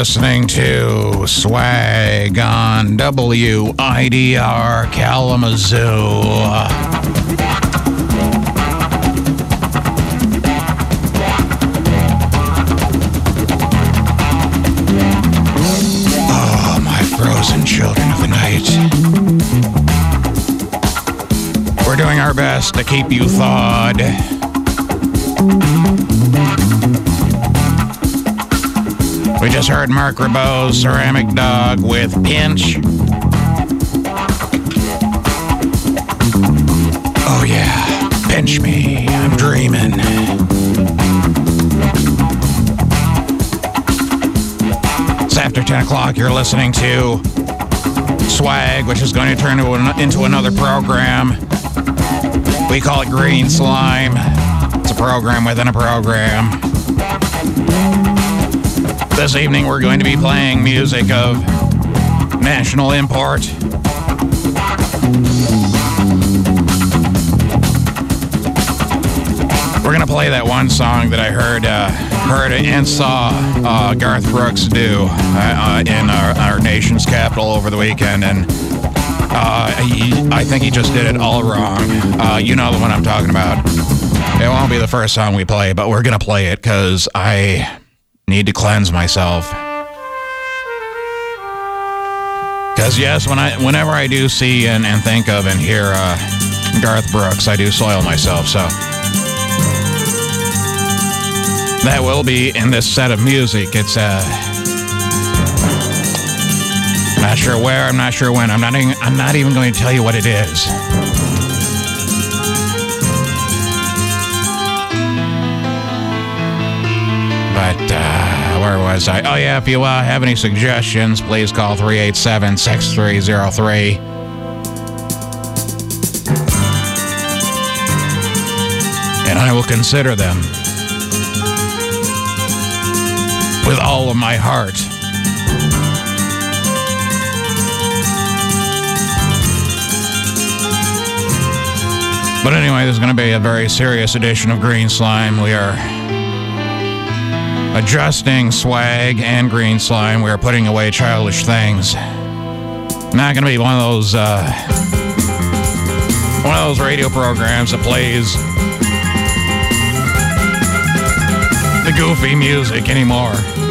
listening to Swag on WIDR Kalamazoo. Oh, my frozen children of the night. We're doing our best to keep you thawed. We just heard Mark Ribot's Ceramic Dog with Pinch. Oh yeah, pinch me, I'm dreaming. It's after 10 o'clock, you're listening to Swag, which is going to turn into another program. We call it Green Slime. It's a program within a program. This evening, we're going to be playing music of national import. We're going to play that one song that I heard and saw Garth Brooks do in our nation's capital over the weekend, and I think he just did it all wrong. You know the one I'm talking about. It won't be the first song we play, but we're going to play it because I need to cleanse myself. Because yes, whenever I do see and think of and hear Garth Brooks, I do soil myself. So that will be in this set of music. It's not sure where, I'm not sure when. I'm not even going to tell you what it is. But, where was I? Oh, yeah, if you have any suggestions, please call 387-6303. And I will consider them with all of my heart. But anyway, this is going to be a very serious edition of Green Slime. We are adjusting Swag and Green Slime. We are putting away childish things. Not going to be one of those radio programs that plays the goofy music anymore.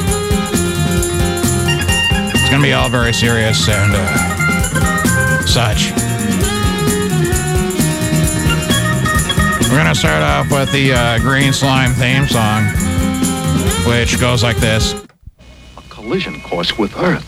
It's going to be all very serious and such. We're going to start off with the Green Slime theme song, which goes like this. A collision course with Earth.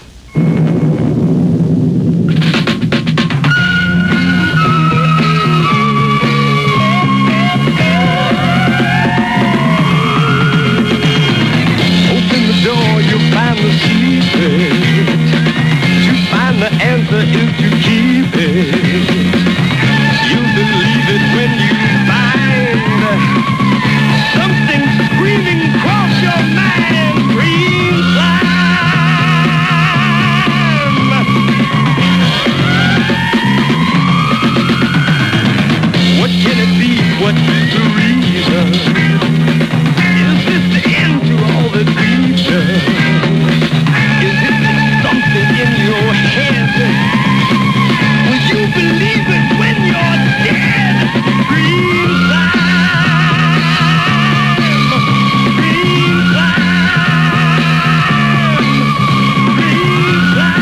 Open the door, you'll find the secret. To find the answer is to keep it. You'll believe it when you find something screaming across your mind. Green slime. What can it be? What is the reason? Is this the end to all the future? Is it something in your head? Will you believe it when you're dead? Green slime. Green slime. Green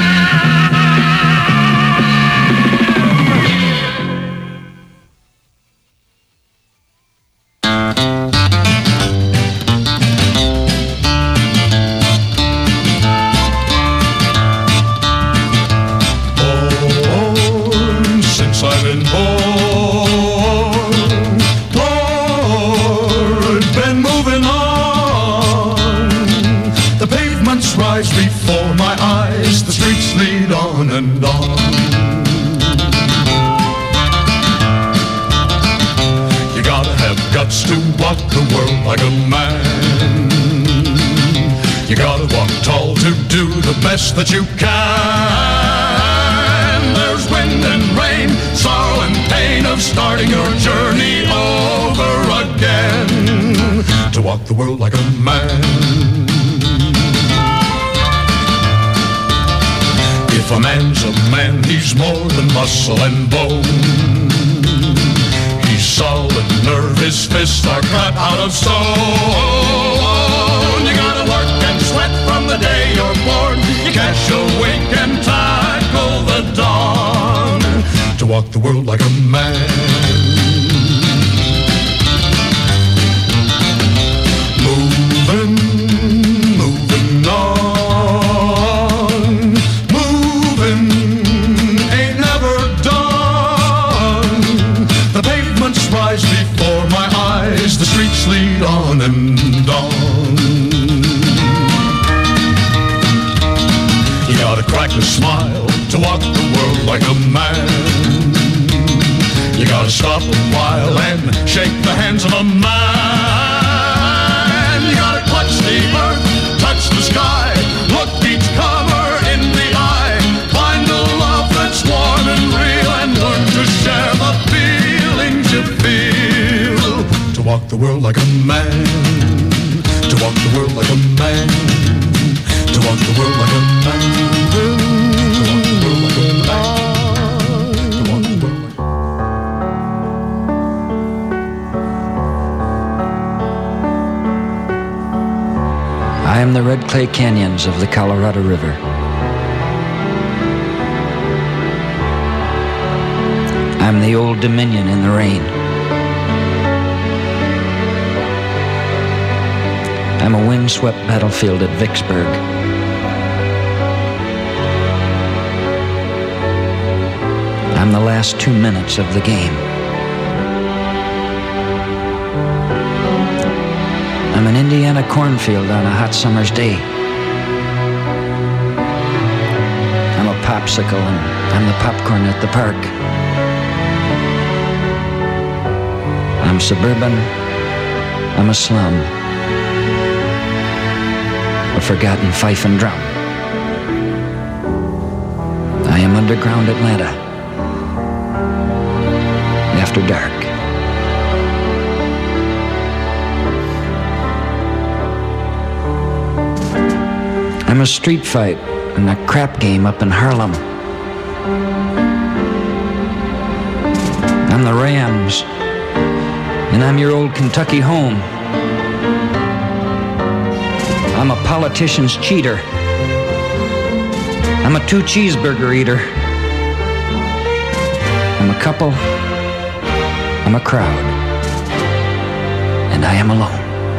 Since I've been born, Lord, been moving on. The pavements rise before my eyes, the streets lead on and on. You gotta have guts to walk the world like a man. You gotta walk tall to do the best that you can. There's wind and rain, sorrow and pain of starting your journey over again. To walk the world like a man. a man's a man, he's more than muscle and bone. He's solid nerve, his fists are cut out of stone. You gotta work and sweat from the day you're born. You catch a wink and tackle the dawn to walk the world like a man. Moving on, moving ain't never done. The pavements rise before my eyes, the streets lead on and on. You gotta crack a smile to walk the world like a man. You gotta stop a while and shake the hands of a man. You gotta clutch the earth, touch the sky, look each comer in the eye, find a love that's warm and real, and learn to share the feelings you feel. To walk the world like a man, to walk the world like a man, to walk the world like a man, to walk the world like a man, to walk the world like a man. I am the red clay canyons of the Colorado River. I'm the Old Dominion in the rain. I'm a windswept battlefield at Vicksburg. I'm the last 2 minutes of the game. I'm an Indiana cornfield on a hot summer's day. I'm a popsicle and I'm the popcorn at the park. I'm suburban, I'm a slum, a forgotten fife and drum. I am underground Atlanta, after dark. I'm a street fight and a crap game up in Harlem. I'm the Rams, and I'm your old Kentucky home. I'm a politician's cheater. I'm a 2-cheeseburger eater. I'm a couple, I'm a crowd, and I am alone.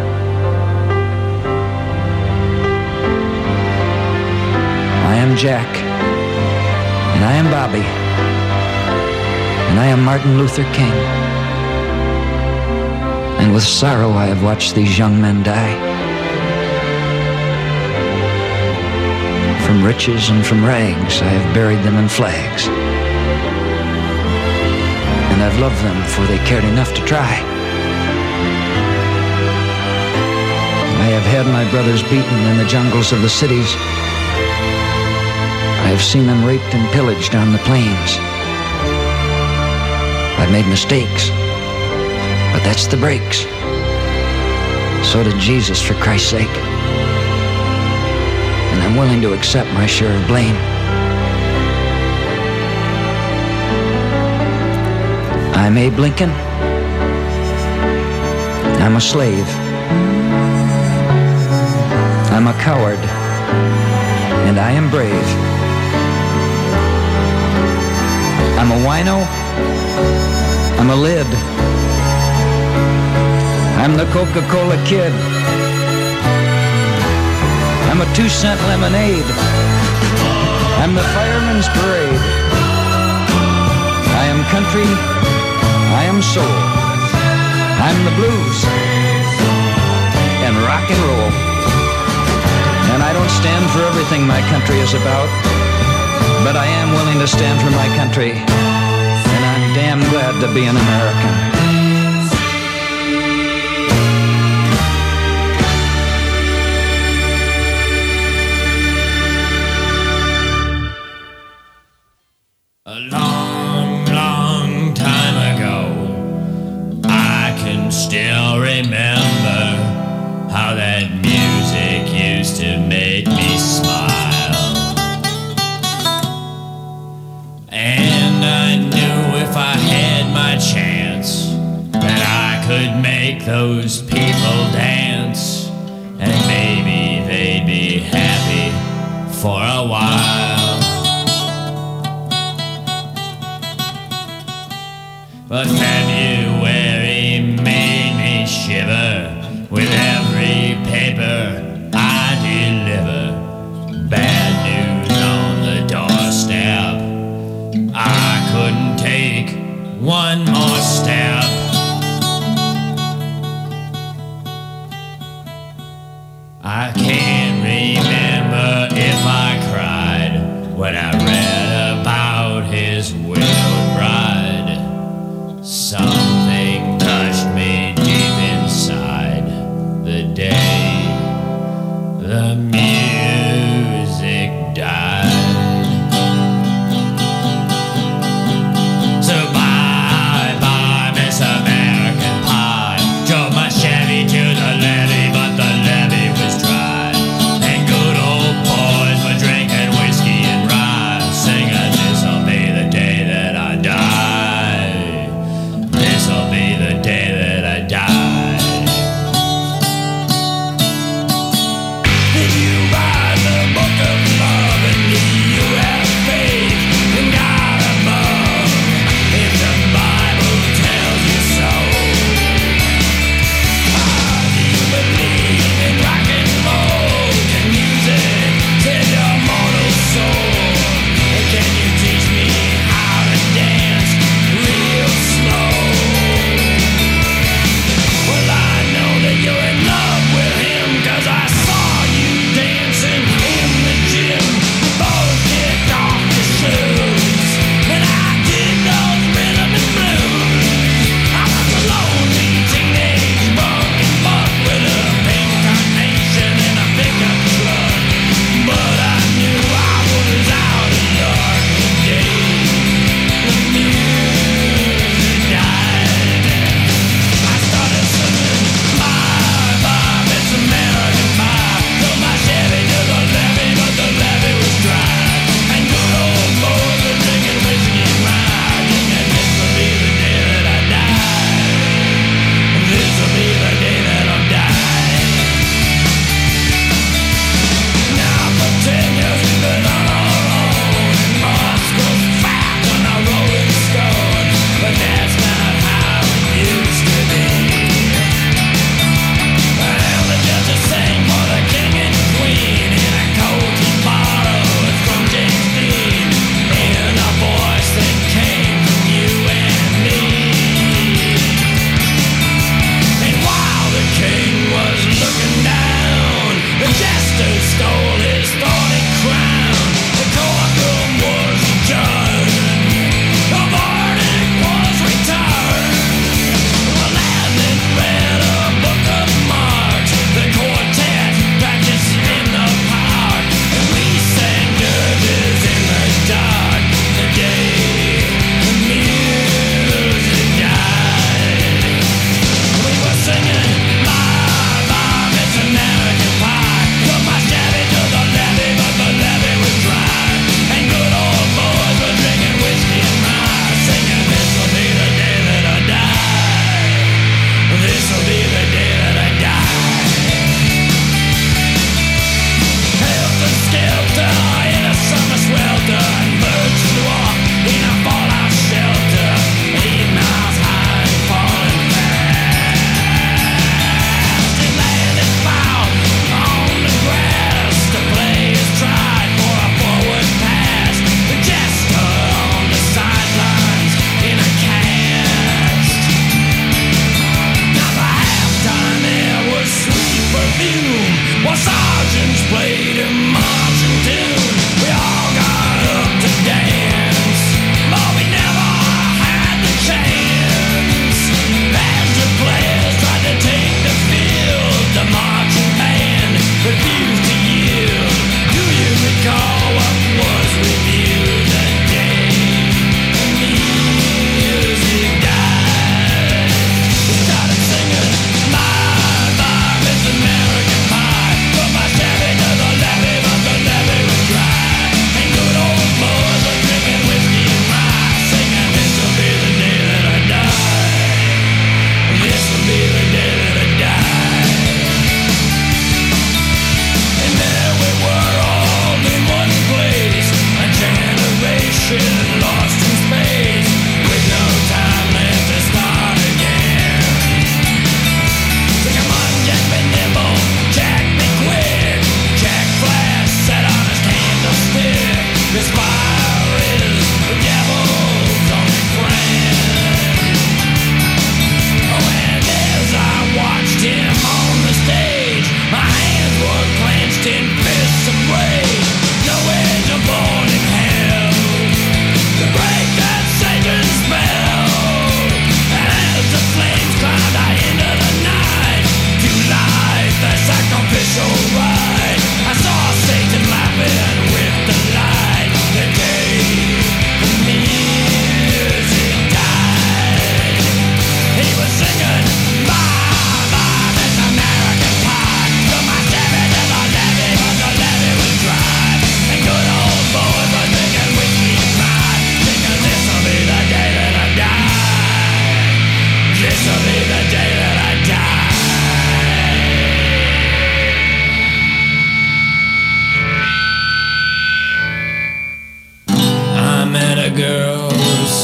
I am Jack, and I am Bobby, and I am Martin Luther King. And with sorrow I have watched these young men die. From riches and from rags I have buried them in flags. And I've loved them for they cared enough to try. I have had my brothers beaten in the jungles of the cities. I have seen them raped and pillaged on the plains. I've made mistakes, but that's the breaks. So did Jesus, for Christ's sake. And I'm willing to accept my share of blame. I'm Abe Lincoln. I'm a slave. I'm a coward. And I am brave. I'm a wino. I'm a lid. I'm the Coca-Cola kid. I'm a 2-cent lemonade. I'm the fireman's parade. I am country. I am soul. I'm the blues and rock and roll. And I don't stand for everything my country is about, but I am willing to stand for my country, and I'm damn glad to be an American. A long, long time ago, I can still remember how that music used to make me smile. And I knew if I had my chance that I could make those people dance, and maybe they'd be happy for a while. But February made me shiver with every paper I deliver. Bad news on the doorstep. I couldn't take one more step. I can't remember if I cried when I read about his widowed bride. Something touched me deep inside the day the music died. So bye bye, Mr.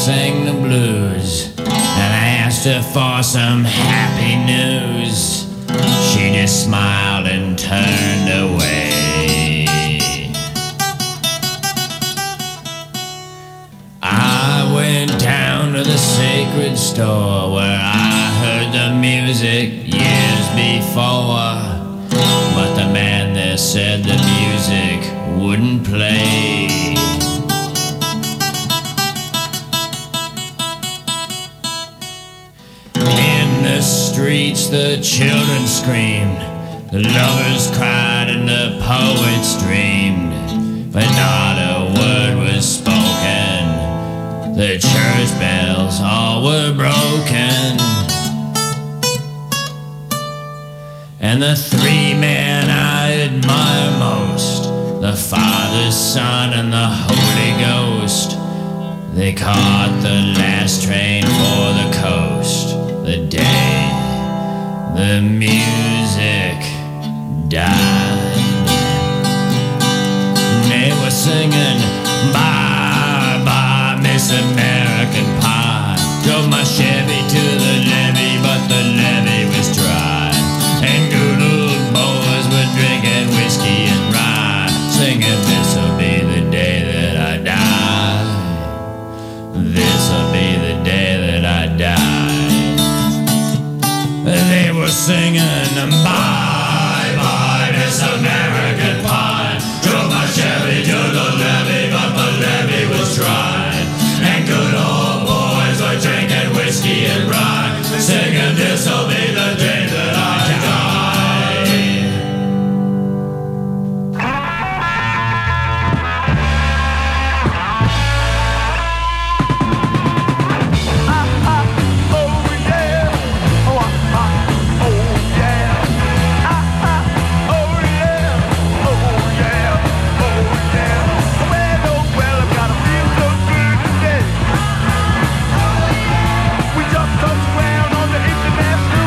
sing the blues, and I asked her for some happy news. She just smiled and turned away. I went down to the sacred store where I heard the music years before, but the man there said the music wouldn't play. In the streets the children screamed, the lovers cried and the poets dreamed, but not a word was spoken. The church bells all were broken, and the three men I admire most, the Father, Son, and the Holy Ghost, they caught the last train for the coast the day the music died. They were singing, bye, bye, Miss American Pie. Drove my Chevy to the levee, but the levee was dry. And good old boys were drinking whiskey and rye, singing, this'll be the day that I die. This'll be the day that I die. They were singing, bye, bye, Miss American Pie. Drove my Chevy to the levee, but the levee was dry. And good old boys were drinking whiskey and rye, singing, this'll be the day that I die. Touch ground on the international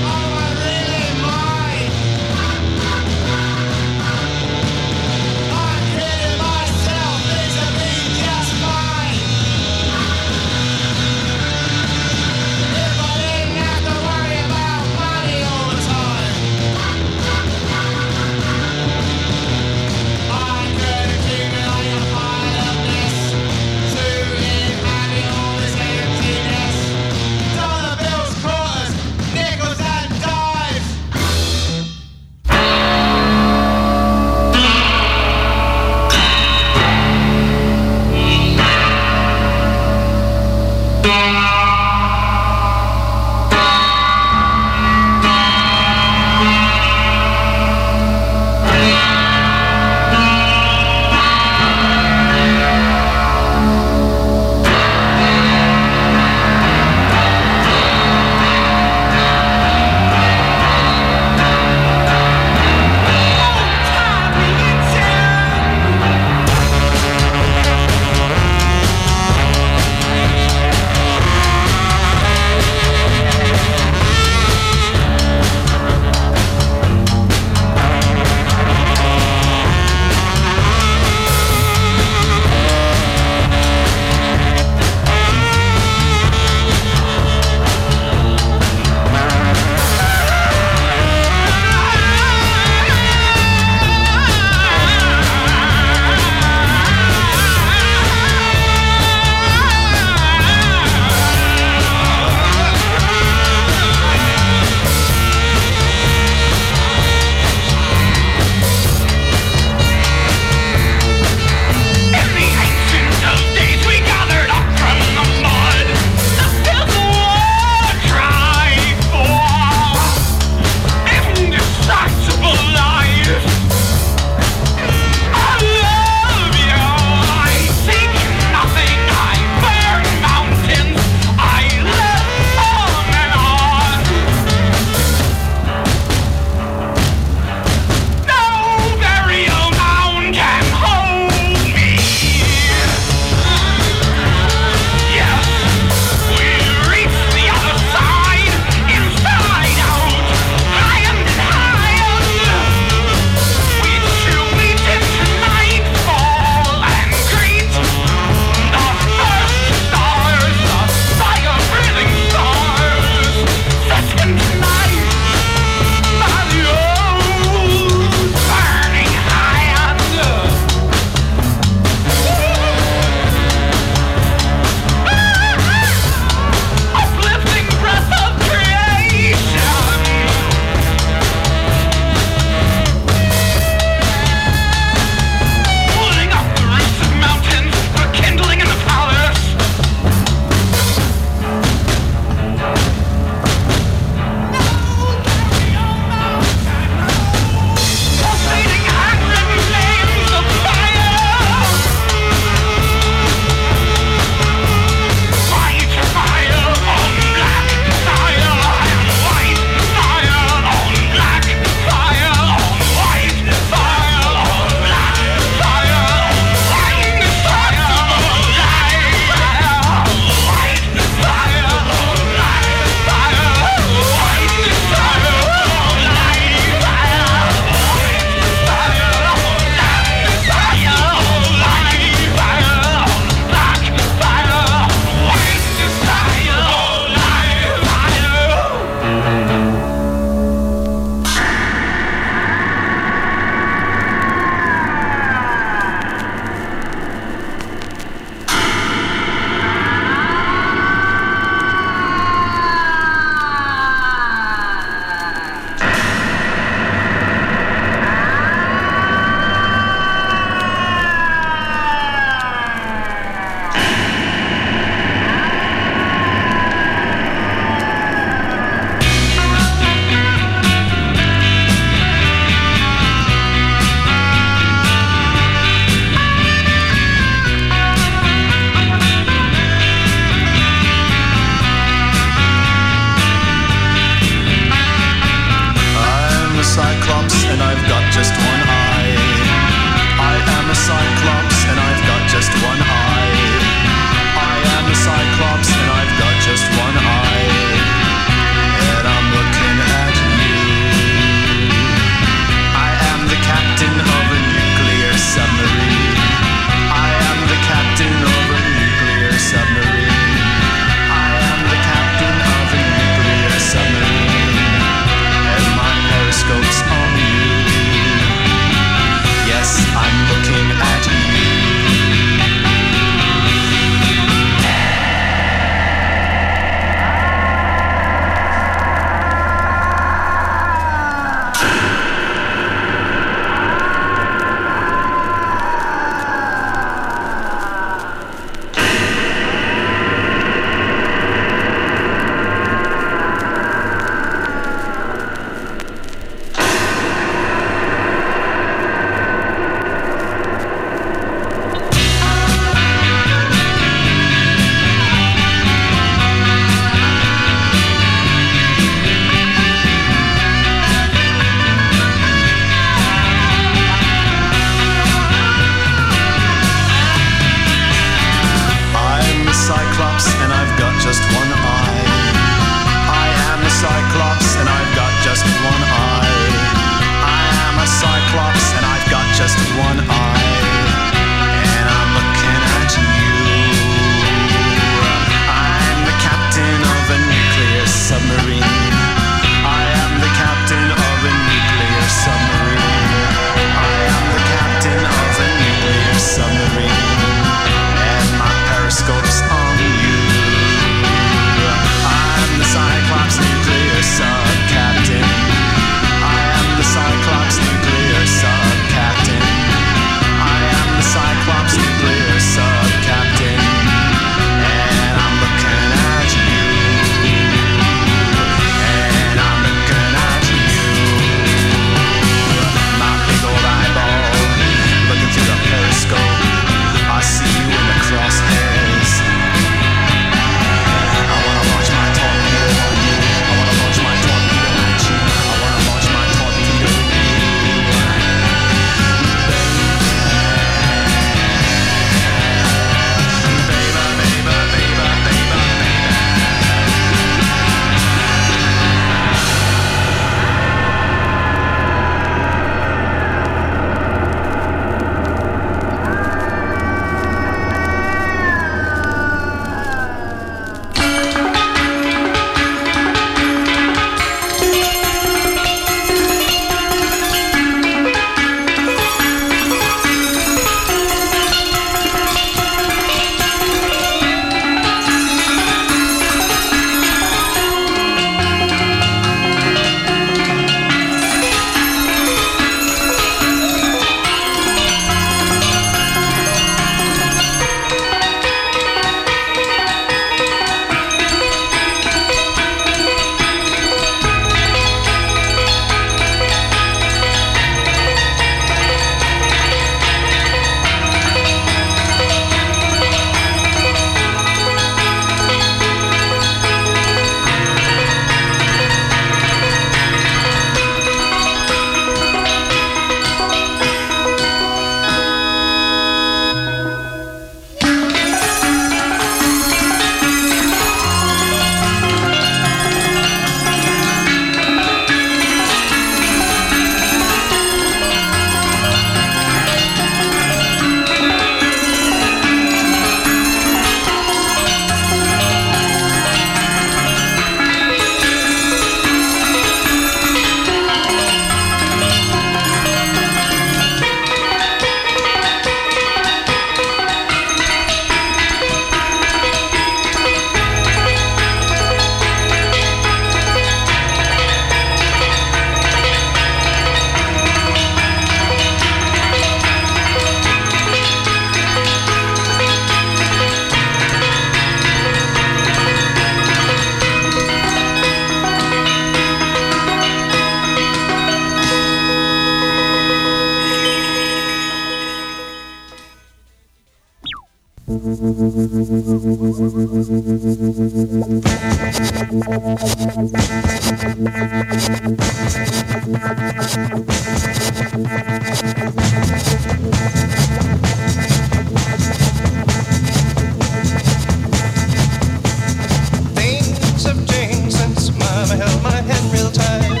Things have changed since Mama held my hand real tight.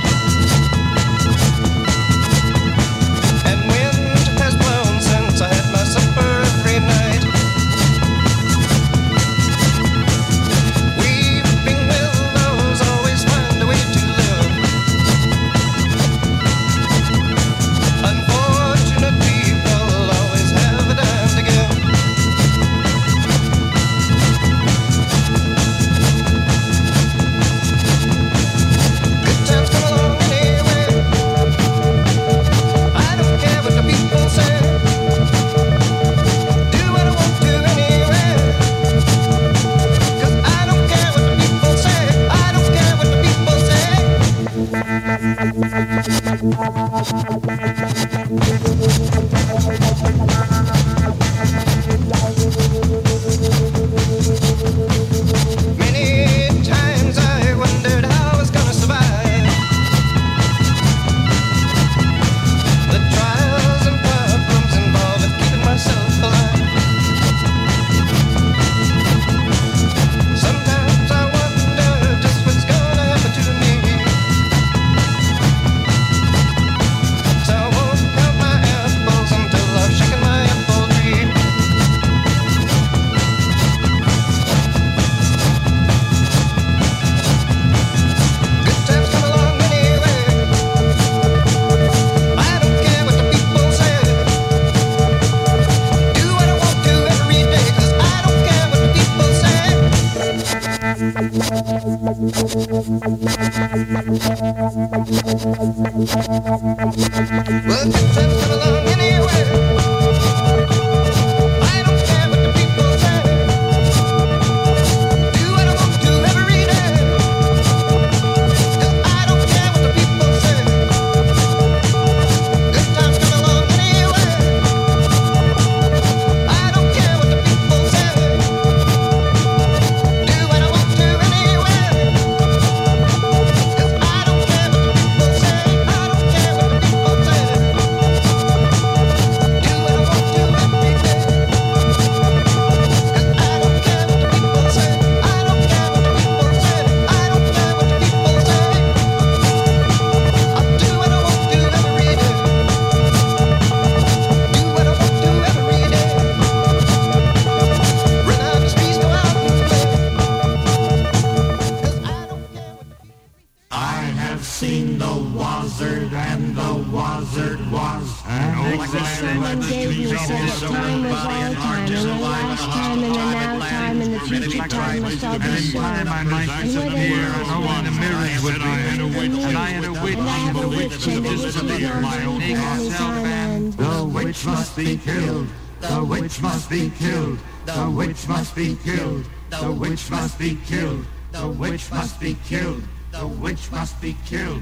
And wind has blown since I had my supper every night. Weeping willows always find a way to live. Unfortunate people always have a dime to give. Good times come along anyway. I don't care what the people say. Do what I want to anyway. 'Cause I don't care what the people say. I don't care what the people say. Many times I wondered how I was gonna survive the trials and problems involved with keeping myself alive. Sometimes I wonder just what's gonna happen to me. So I won't count my apples until I've shaken my apple tree. Good times come along anyway. I don't care what the people say. Do what I want to every day, 'cause I don't care what the people say. Well, good times come along anyway. I don't care what the people say. Do what I want to every day. 'Cause I don't care what the people say. Good times come along anyway. I don't care what the people say. Do what I want to anyway. 'Cause I don't care what the people say. I don't care what the people say. Do what I want to every day. 'Cause I don't care what the people say. I don't care what the people say. I don't care what the people say. I'll do what I want to every day. Do what I want to every day. Run out the streets, go out and play. 'Cause I don't care what the people I have seen the wizard and the wizard was an old Someone gave me said that time was all time, and the last time, and the now time, and the future time must all be so. And I might disappear, and all in the mirrors would be. And I had a witch, and the witch would disappear. Naked self and The witch must be killed. The witch must be killed. The witch must be killed. The witch must be killed. The witch must be killed. The witch must be killed.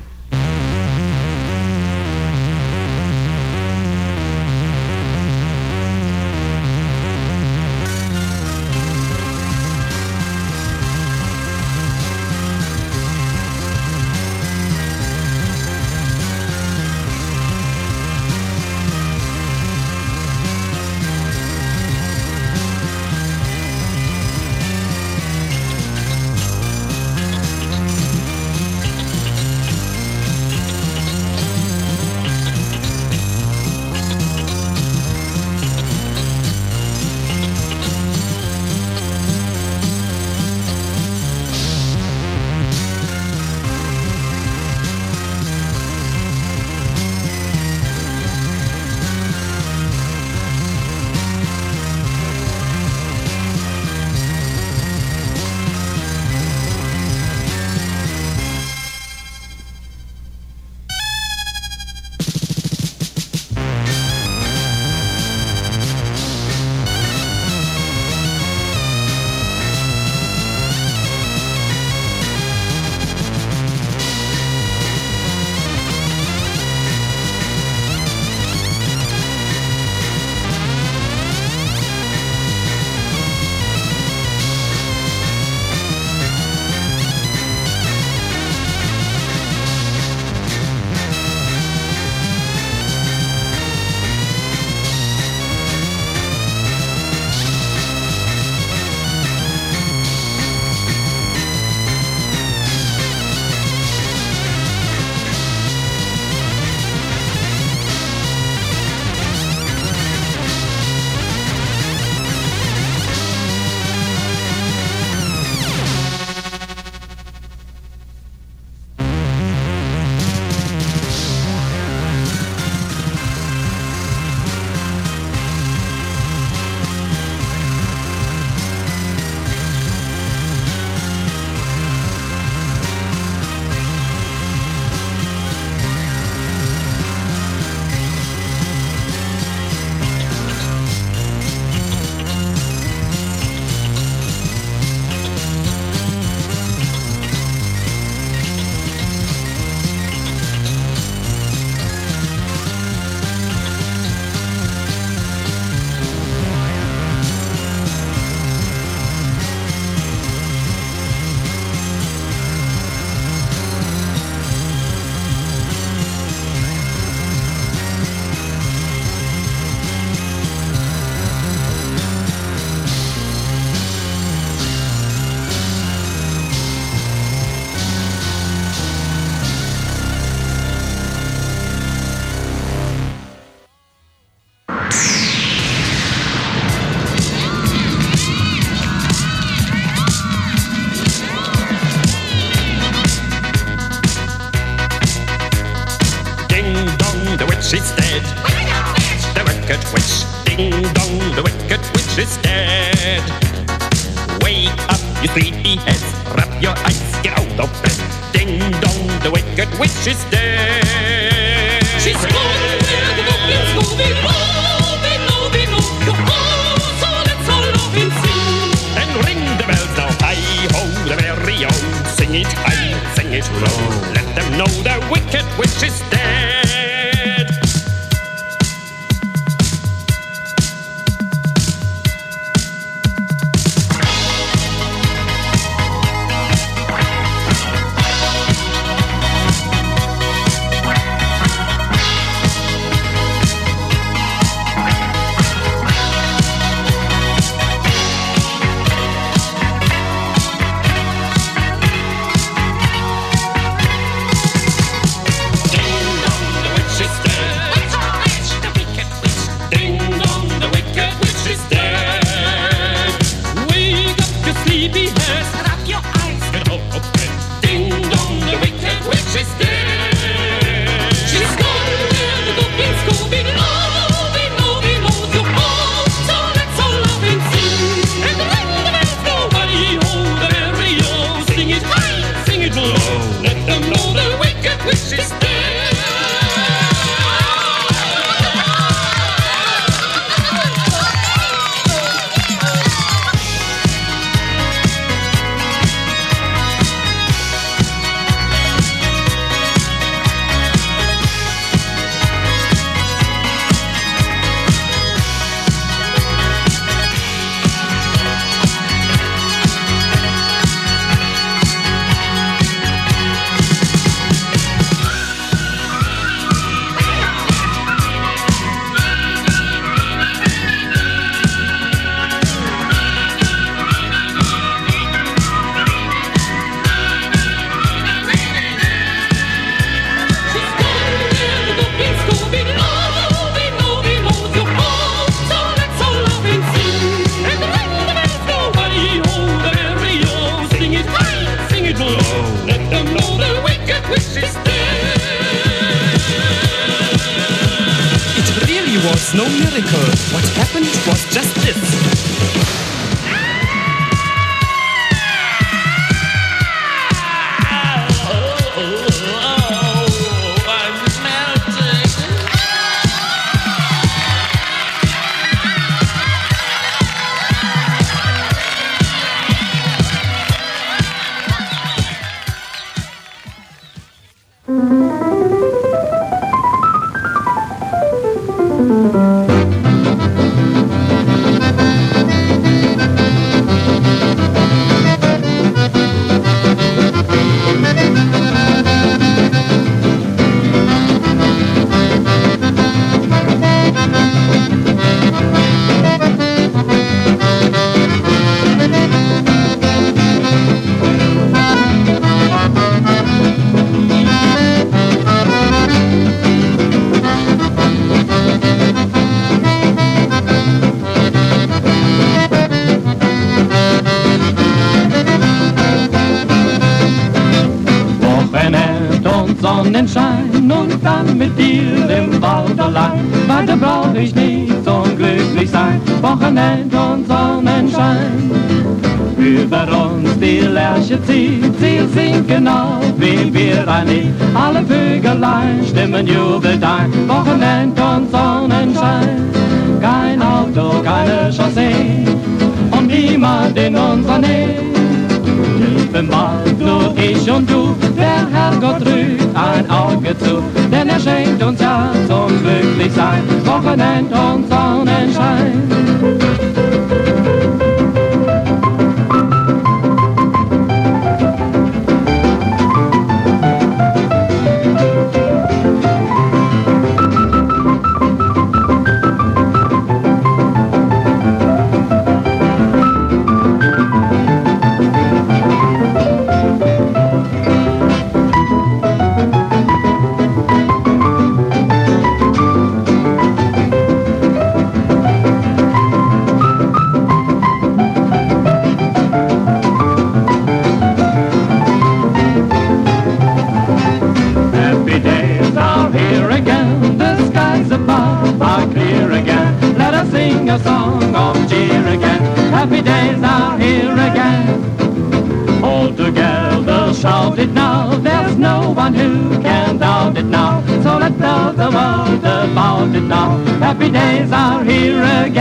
wicked witch. Ding dong, the wicked witch is dead. Wake up, you sleepy heads, rub your eyes, get out of bed. Ding dong, the wicked witch is dead. She's gone where the goblins go below, below. So let's all love and sing. And ring the bells now, hi-ho, the merry-o. Sing it high, sing it low. Let them know the wicked witch is dead. No miracle. What happened was just this. Sonnenschein und dann mit dir im Wald allein. Weiter brauch ich nicht zum glücklich sein. Wochenend und Sonnenschein. Über uns die Lerche zieht, sie singt genau wie wir ein Lied. Alle Vögelein stimmen jubelt ein. Wochenend und Sonnenschein. Kein Auto, keine Chaussee und niemand in unserer Nähe. Im Wald nur ich und du, der Herrgott rührt ein Auge zu, denn er schenkt uns ja zum Glücklichsein Wochenend und Sonnenschein. again. Let us sing a song of cheer again. Happy days are here again. All together shout it now. There's no one who can doubt it now. So let's tell the world about it now. Happy days are here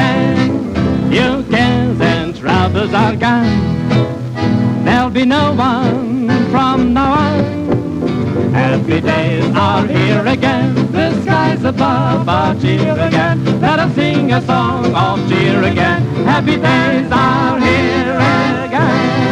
again. Your cares and troubles are gone. There'll be no one from now on. Happy days are here again. The skies above are cheer again. Let us sing a song of cheer again. Happy days are here again.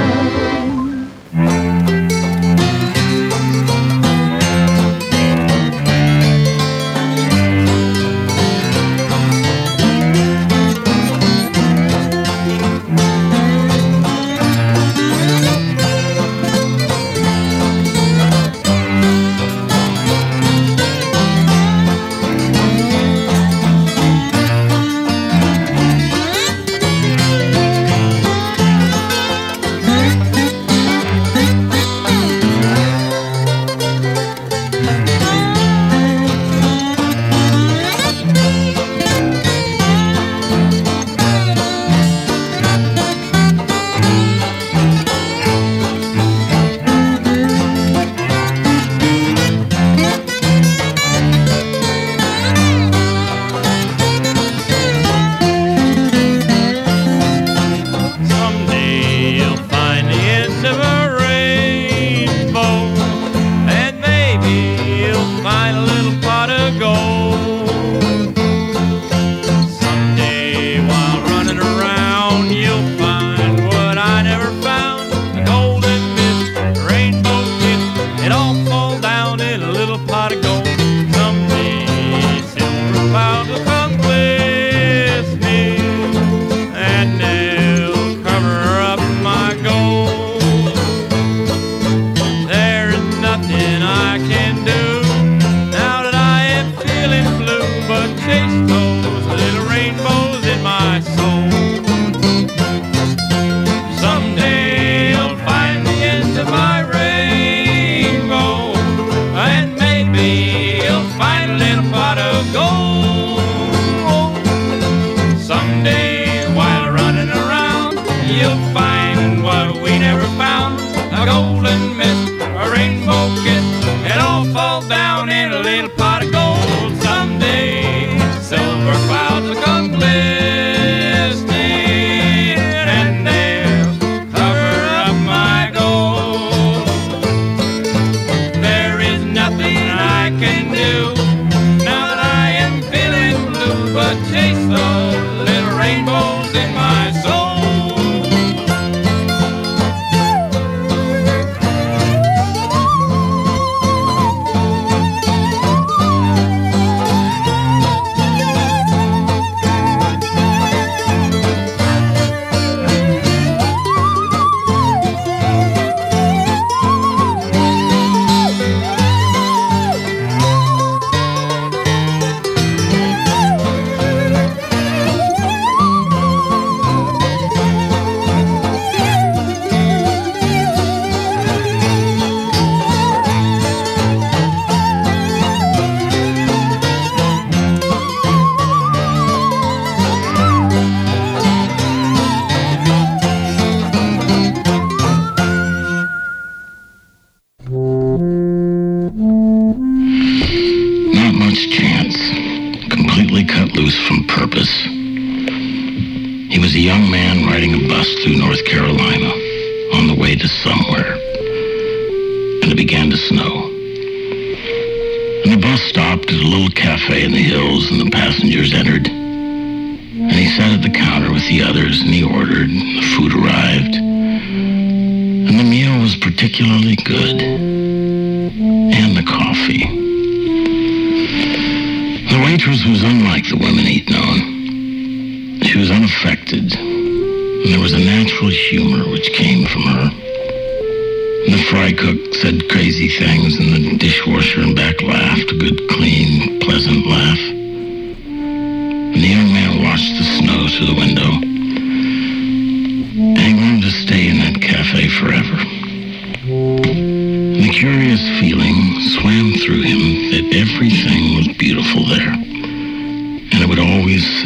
Everything was beautiful there, and it would always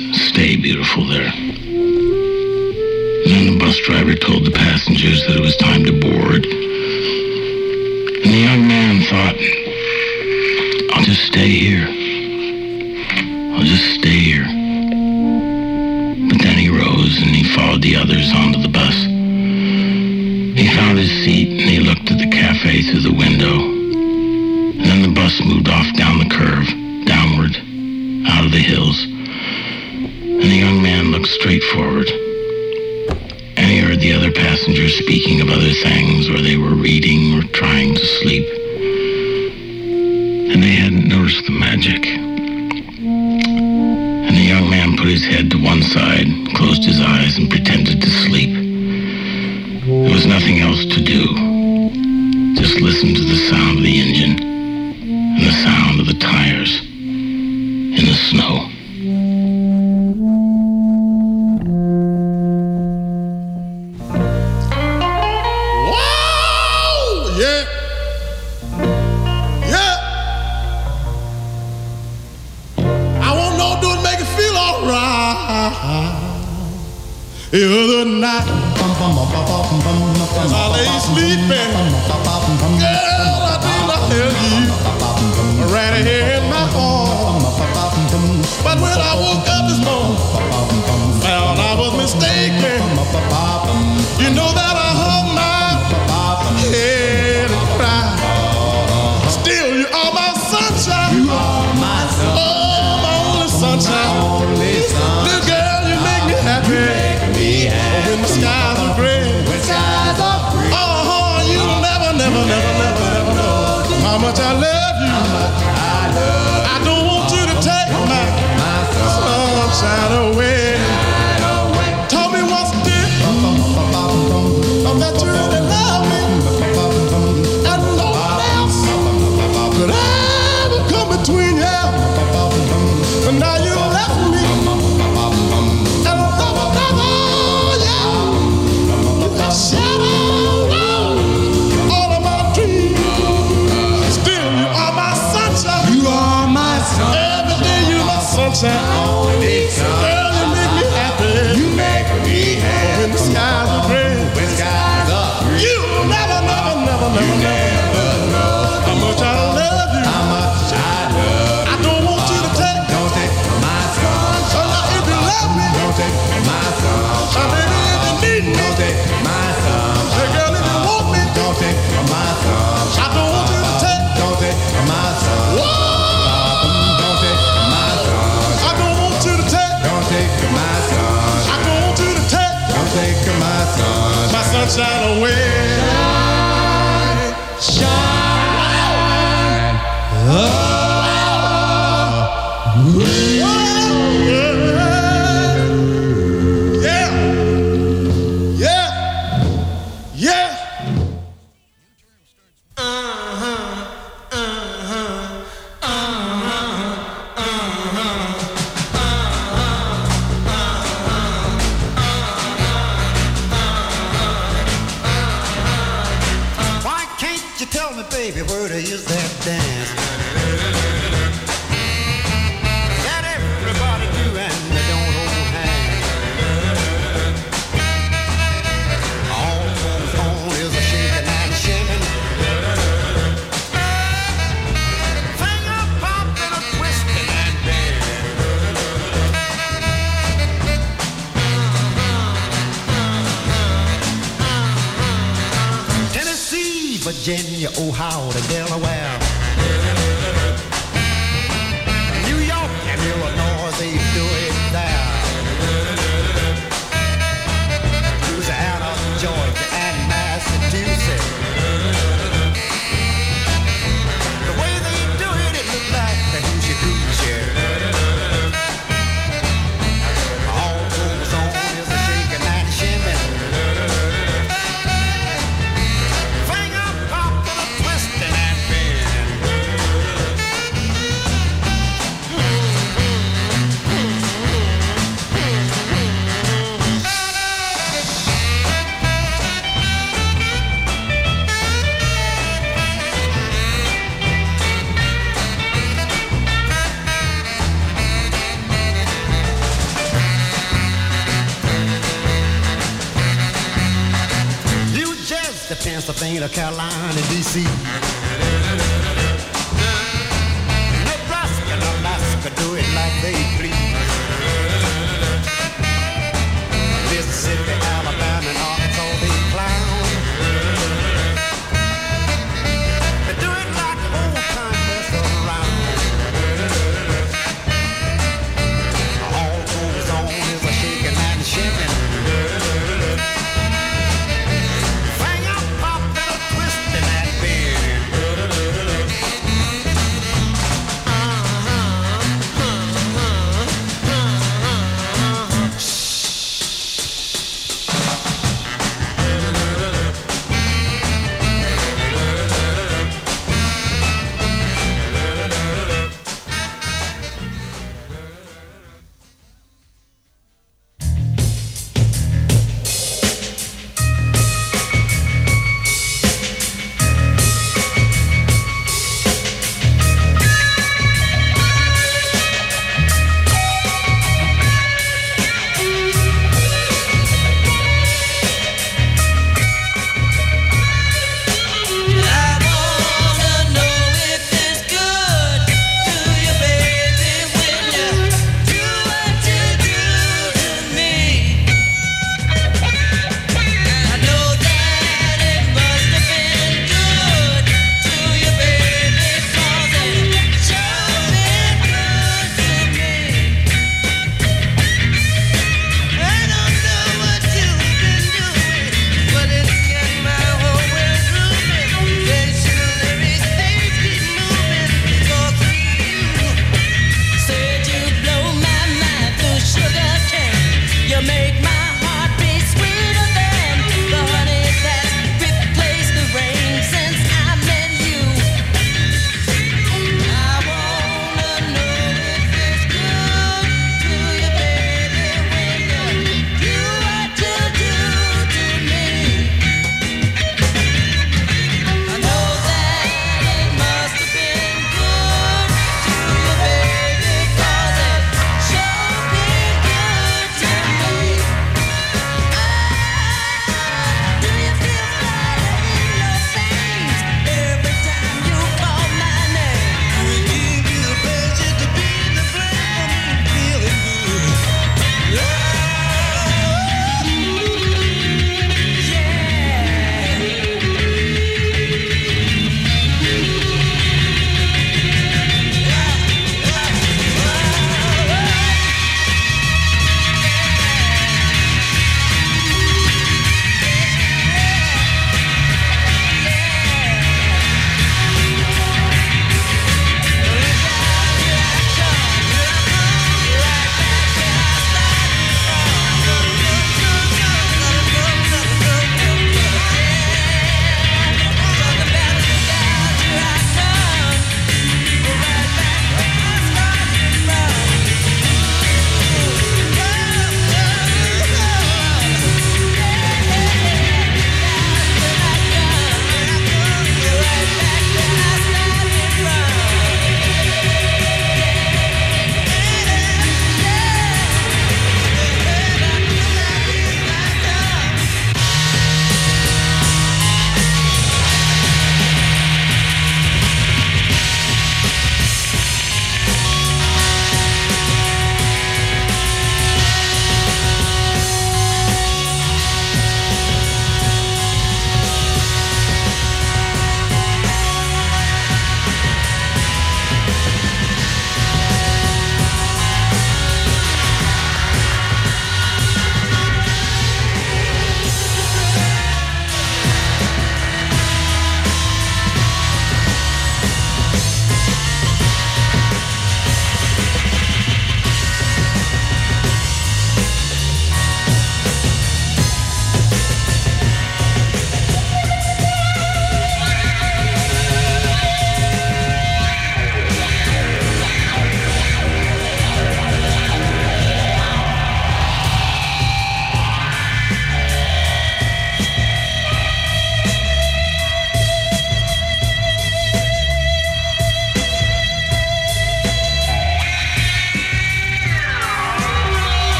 beautiful there. Then the bus driver told the passengers that it was time to board. And the young man thought, I'll just stay here. I'll just stay here. But then he rose and he followed the others onto the bus. He found his seat and he looked at the cafe through the window. And then the bus moved off down the curve, downward, out of the hills. And the young man looked straight forward. And he heard the other passengers speaking of other things, or they were reading or trying to sleep. And they hadn't noticed the magic. And the young man put his head to one side, closed his eyes, and pretended to sleep. There was nothing else to do. Just listen to the sound of the engine and the sound of the tires in the snow. The other night, as I lay sleeping, girl, I did not hear you right here in my home. But when I woke up this morning, found I was mistaken. You know that I hung my head and cried. Still, you are my sunshine. You are my sunshine. Oh, my only sunshine. Little girl, you make me happy. When the skies are gray, oh, you'll never know how much I love you. I don't want you to take my sunshine away. Tell me what's different, that you really love me, and no one else could ever come between you. But now you left me. Shadow all of my dreams. Still, you are my sunshine. You are my sunshine. Every day you my sunshine. Girl, you make me happy. You make me happy. When the skies are gray. When skies are gray. You never know how much I love you. How much I love you. I don't want you to take. Don't take my sunshine. So now if you love me, don't take my sunshine. Baby, if you need me, don't take my sunshine. Hey girl, if you want me, don't take my sunshine. I don't want you to take. Don't take my sunshine. Don't take my sunshine. I don't want you to take. Don't take my sunshine. I don't want you to take. Don't take my sunshine. My sunshine away. Shine. Baby, where to use that dance that everybody do and they don't hold hands. All goes on is a shaking and shaking, finger popping, a twisting and bending. Tennessee, Virginia, Ohio to Delaware, New York and Illinois, they do it there. Louisiana, Georgia and Massachusetts, the way they do it, it looks like the hoochie coochie. All goes on is a shaking and shimming, finger popping, a twisting and bending. Pennsylvania, Carolina, D.C. Nebraska and Alaska do it like they please. Mississippi, Alabama, and Arkansas, they clown. They do it like old time best around. All goes on is a shaking and shaking. Finger pop and a twist in that bed.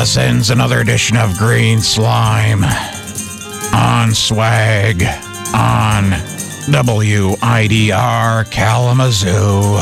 sends another edition of Green Slime on Swag on WIDR Kalamazoo.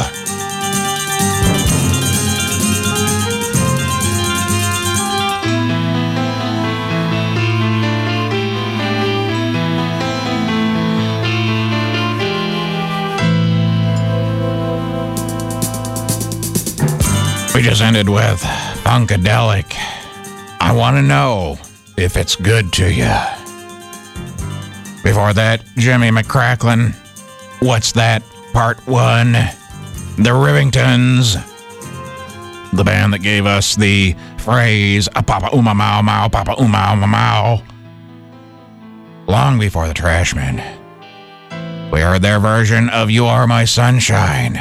We just ended with Funkadelic. I want to know if it's good to you. Before that, Jimmy McCracklin. What's That? Part 1. The Rivingtons. The band that gave us the phrase, a Papa Uma Mau Mau, Papa Uma Uma Mau. Long before the Trashmen. We heard their version of You Are My Sunshine.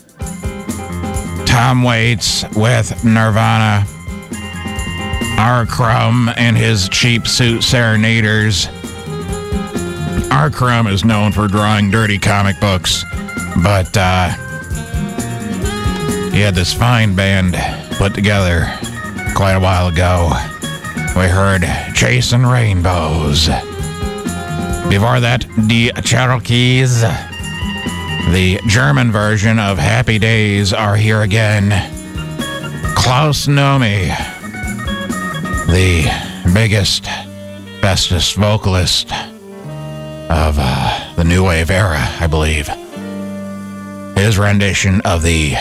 Tom Waits with Nirvana. R. Crumb and his cheap suit serenaders. R. Crumb is known for drawing dirty comic books, but he had this fine band put together quite a while ago. We heard Chasing Rainbows. Before that, Die Cherokees. The German version of Happy Days Are Here Again. Klaus Nomi, the biggest, bestest vocalist of the New Wave era, I believe. His rendition of the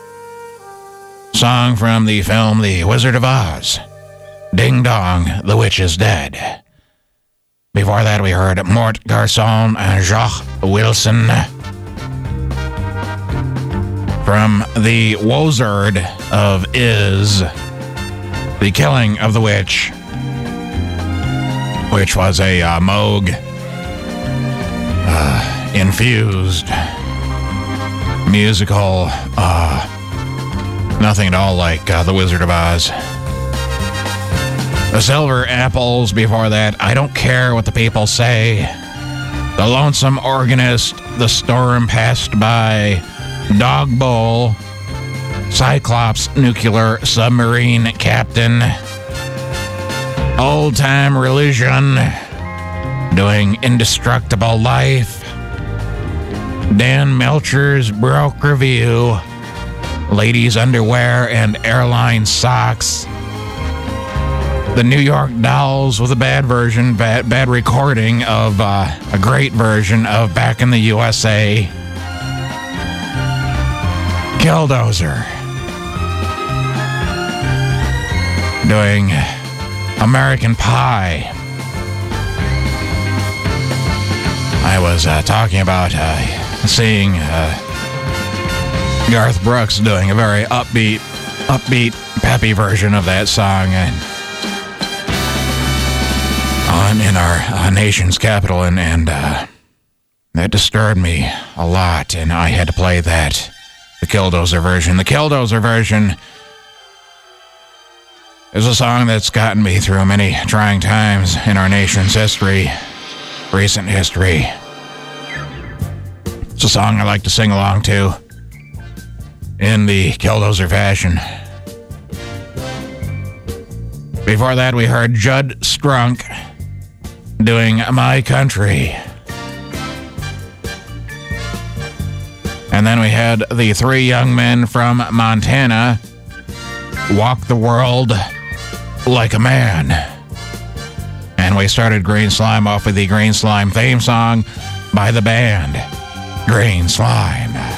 song from the film The Wizard of Oz, Ding Dong, the Witch is Dead. Before that, we heard Mort Garçon and Jacques Wilson from the Wozard of Is, The Killing of the Witch, which was a Moog infused musical, nothing at all like The Wizard of Oz. The Silver Apples before that, I Don't Care What the People Say. The Lonesome Organist, The Storm Passed By. Dog Bowl, Cyclops Nuclear Submarine Captain, Old Time Religion, doing Indestructible Life, Dan Melcher's Broke Review, Ladies Underwear and Airline Socks, the New York Dolls with a bad version, bad recording of a great version of Back in the USA, Killdozer doing American Pie. I was talking about seeing Garth Brooks doing a very upbeat, peppy version of that song in our nation's capital, and that disturbed me a lot, and I had to play that. The Killdozer version. The Killdozer version is a song that's gotten me through many trying times in our nation's history, recent history. It's a song I like to sing along to in the Killdozer fashion. Before that, we heard Judd Strunk doing My Country. And then we had the Three Young Men from Montana, Walk the World Like a Man. And we started Green Slime off with the Green Slime theme song by the band Green Slime.